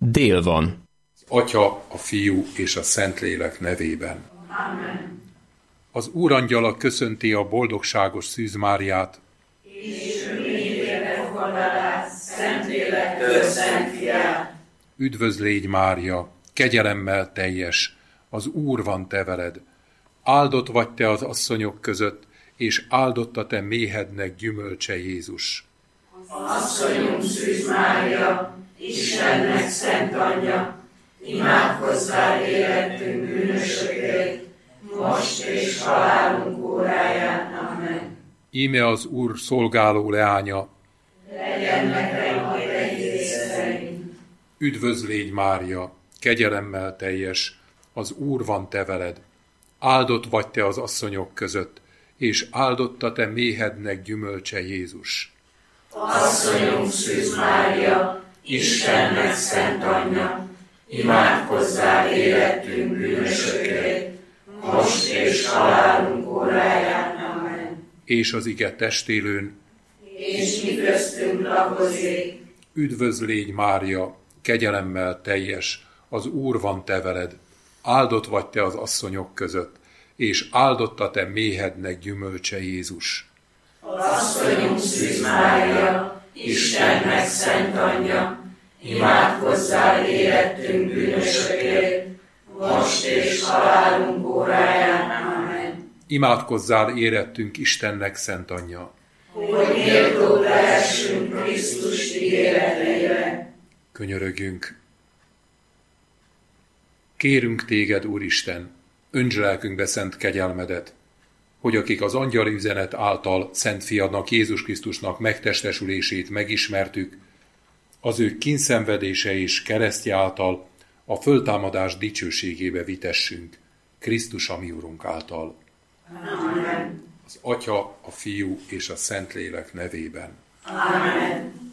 dél van. Atya, a Fiú és a Szentlélek nevében. Amen. Az Úrangyala köszönti a boldogságos Szűz Máriát. És lényére fogadalát, Szentlélektől Szent Fiát. Üdvözl légy, Mária, kegyelemmel teljes, az Úr van te veled. Áldott vagy te az asszonyok között, és áldott a te méhednek gyümölcse Jézus. Asszonyunk Szűz Mária, Istennek szent anyja, imádkozzál életünk bűnösökért, most és halálunk óráján. Amen. Íme az Úr szolgáló leánya. Legyen nekem a te ízé szerint. Üdvözl légy, Mária, kegyelemmel teljes, az Úr van te veled. Áldott vagy te az asszonyok között, és áldott a te méhednek gyümölcse Jézus. Asszonyunk Szűz Mária, Istennek szent anyja, imádkozzál életünk bűnösökért, most és halálunk óráján. Amen. És az ige testélőn. És mi köztünk lakozik. Üdvözl légy, Mária, kegyelemmel teljes, az Úr van te veled. Áldott vagy te az asszonyok között, és áldott a te méhednek gyümölcse Jézus. Asszonyunk Szűz Mária, Istennek szent anyja, imádkozzál életünk bűnösökért, most és halálunk óráján. Amen. Imádkozzál érettünk Istennek szent anyja. Hogy méltó lehessünk Krisztus ígéreteire. Könyörögjünk. Kérünk téged, Úristen, öntsd lelkünkbe szent kegyelmedet, hogy akik az angyali üzenet által Szent Fiadnak, Jézus Krisztusnak megtestesülését megismertük, az ő kínszenvedése és keresztje által a föltámadás dicsőségébe vitessünk, Krisztus a mi Urunk által. Amen. Az Atya, a Fiú és a Szentlélek nevében. Amen.